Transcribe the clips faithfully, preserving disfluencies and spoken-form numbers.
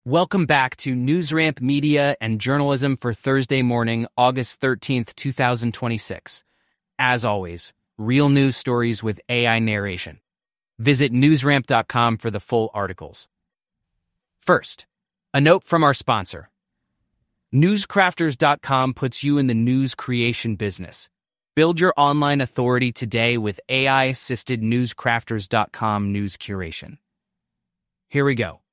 Welcome back to NewsRamp Media and Journalism for Thursday morning, August thirteenth, two thousand twenty-six. As always, real news stories with A I narration. Visit newsramp dot com for the full articles. First, a note from our sponsor. newscrafters dot com puts you in the news creation business. Build your online authority today with A I-assisted newscrafters dot com news curation. Here we go.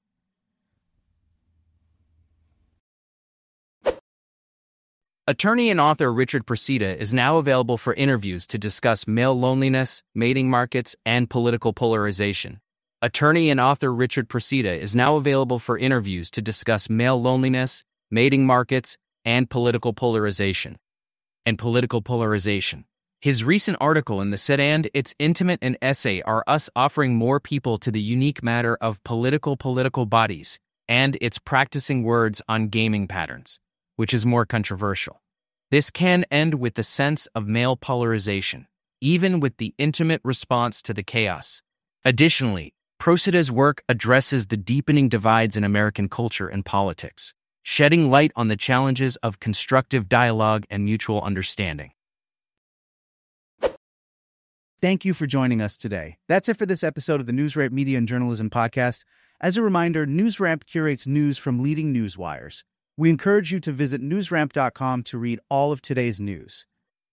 Attorney and author Richard Preceda is now available for interviews to discuss male loneliness, mating markets, and political polarization. Attorney and author Richard Preceda is now available for interviews to discuss male loneliness, mating markets, and political polarization. And political polarization. His recent article in the Set and It's Intimate and essay are us offering more people to the unique matter of political political bodies and its practicing words on gaming patterns, which is more controversial. This can end with the sense of male polarization, even with the intimate response to the chaos. Additionally, Preceda's work addresses the deepening divides in American culture and politics, shedding light on the challenges of constructive dialogue and mutual understanding. Thank you for joining us today. That's it for this episode of the NewsRamp Media and Journalism Podcast. As a reminder, NewsRamp curates news from leading news wires. We encourage you to visit newsramp dot com to read all of today's news.